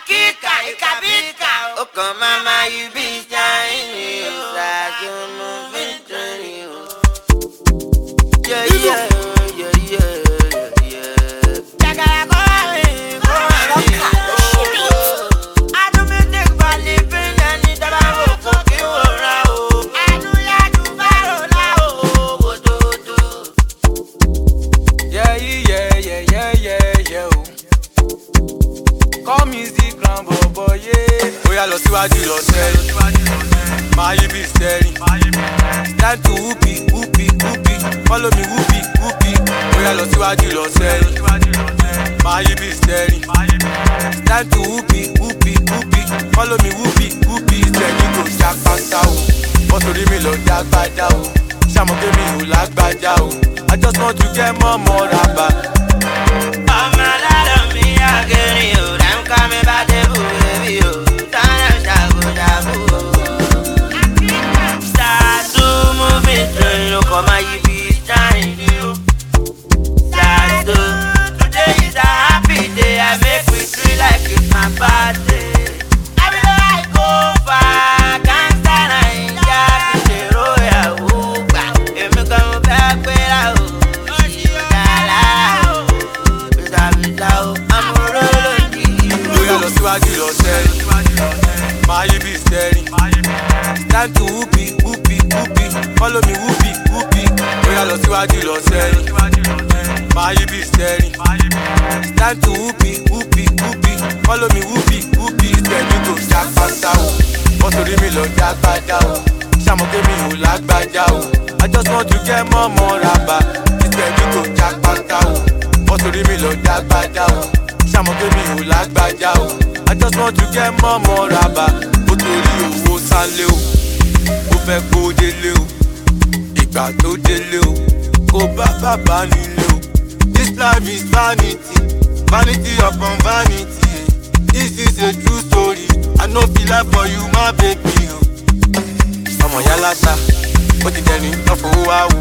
Akika, Ikabika. Oh, come mama, you be shining. Like you moving to you. Yeah, yeah, yeah, yeah, yeah. Call music grand boy, yeah. Oya lọ síwájú lọ sẹ́yìn. Máa yí bí steering. Time to whoopie, whoopie, whoopie. Follow me whoopie, whoopie. Oya lọ síwájú lọ sẹ́yìn. Máa yí bí steering. Time to whoopie, whoopie, whoopie. Follow me whoopie, whoopie. Steady go ṣàpàtà o. Bọ́sọ̀rí mi lọ dágbájá o. Ṣàmọ̀ké mi ò lágbájá o. I just want to get more rapper. I'm a lot of me, I get you. Them coming back, they baby, you. Tana shabu, shabu. Start to move it, look on my be shining, you. Start to. Today is a happy day, I make me feel like it's my birthday. Everywhere I go, far, can't stand, I ain't got the royal hoop. If me come back, where I hope. Lọ síwájú lọ sẹ́yìn. Máa yí bí steering. Time to whoopie, whoopie, whoopie. Follow me whoopie, whoopie. Oya lọ síwájú lọ sẹ́yìn. Máa yí bí steering. Time to whoopie, whoopie, whoopie. Follow me whoopie, whoopie. Steady go ṣàpàtà o. Bọ́sọ̀rí mi lọ dágbájá o. Ṣàmọ̀ké mi ò lágbájá o. I just want to get more rapper. Steady go ṣàpàtà o. Bọ́sọ̀rí mi lọ dágbájá o. Ṣàmọ̀ké mi ò lágbájá o. I just want to get more rapper. Ó torí owó sálé o. Ó fẹ́ kó délé o. Ìgbà tó délé o. Kó bá bàbá nílé o. This life is vanity. Vanity upon vanity. This is a true story. I no feel like for you my baby o. Ọmọ yálàta. Ó ti dẹni lọ́ fowó wá wò.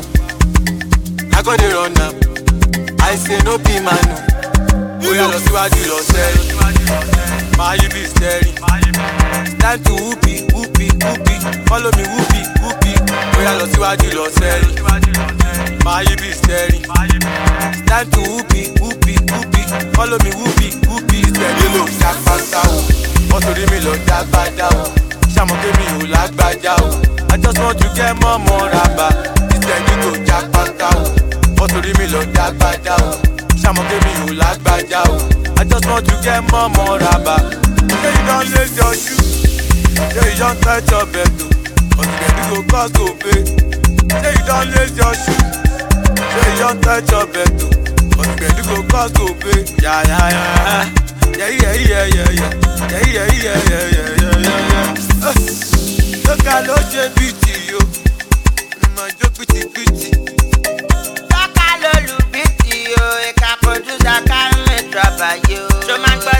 I go dey run am. I say no be man o. Oya lọ síwájú lọ sẹ́yìn. Máa yí bí steering. Time to whoopie, whoopie, whoopie. Follow me whoopie, whoopie. Oya lọ síwájú lọ sẹ́yìn. Máa yí bí steering. Time to whoopie, whoopie, whoopie. Follow me whoopie, whoopie. Steady ló ṣàpàtà o. Bọ́sọ̀rí mi lọ dágbájá o. Ṣàmọ̀ké mi ò lágbájá o. I just want to get more rapper. Steady go ṣàpàtà o. Bọ́sọ̀rí mi lọ dágbájá o. Ṣàmọ̀ké mi ò lágbájá o. I just want to get more rapper. Say you don lace your shoe. Say you don touch your bed o. Ọ̀sìnkẹ̀dì go cause go pay. Say you don lace your shoe. Say you don touch your bed o. Ọ̀sìnkẹ̀dì go cause go pay. Yeah, yeah, yeah. Yeah, yeah, yeah, yeah, yeah. Yeah, yeah, yeah, yeah, yeah, yeah, yeah. Lọ́kà ló ṣe bìtì o. Ìmọ̀ ìjó pìtìpìtì. Lọ́kà ló lù bìtì o. Ìka producer carry me trouble yo. Ṣo máa gbọ́